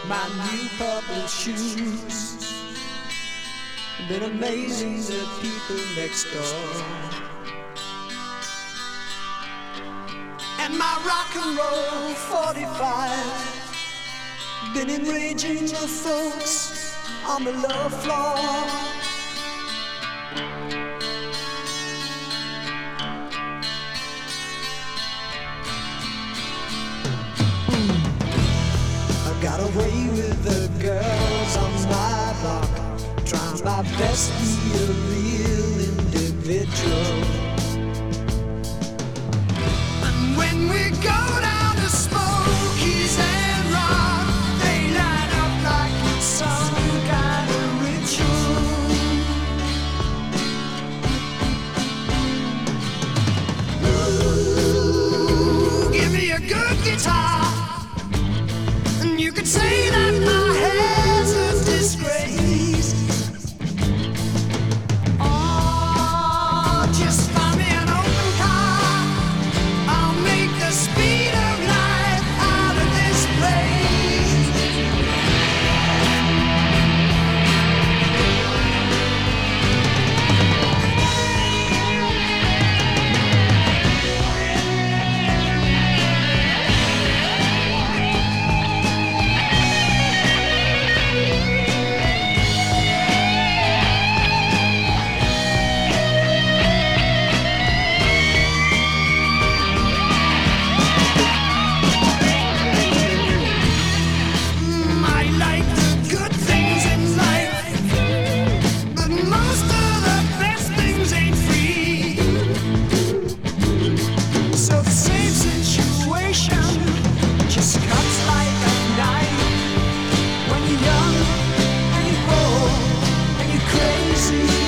My new purple shoes been amazing the people next door. And my rock and roll 45 been enraging the folks on the lower floor. I got away with the girls on my block, trying my best to be a real individual. And when we go down to Smokies and Rock, they line up like it's some kind of ritual. Ooh, give me a good guitar, and you could say that my hair's a disgrace. Oh, just find me an open car, I'll make the speed of light out of this place. I like the good things in life, but most of the best things ain't free. So the same situation just cuts like a knife when you're young and you're bold and you're crazy.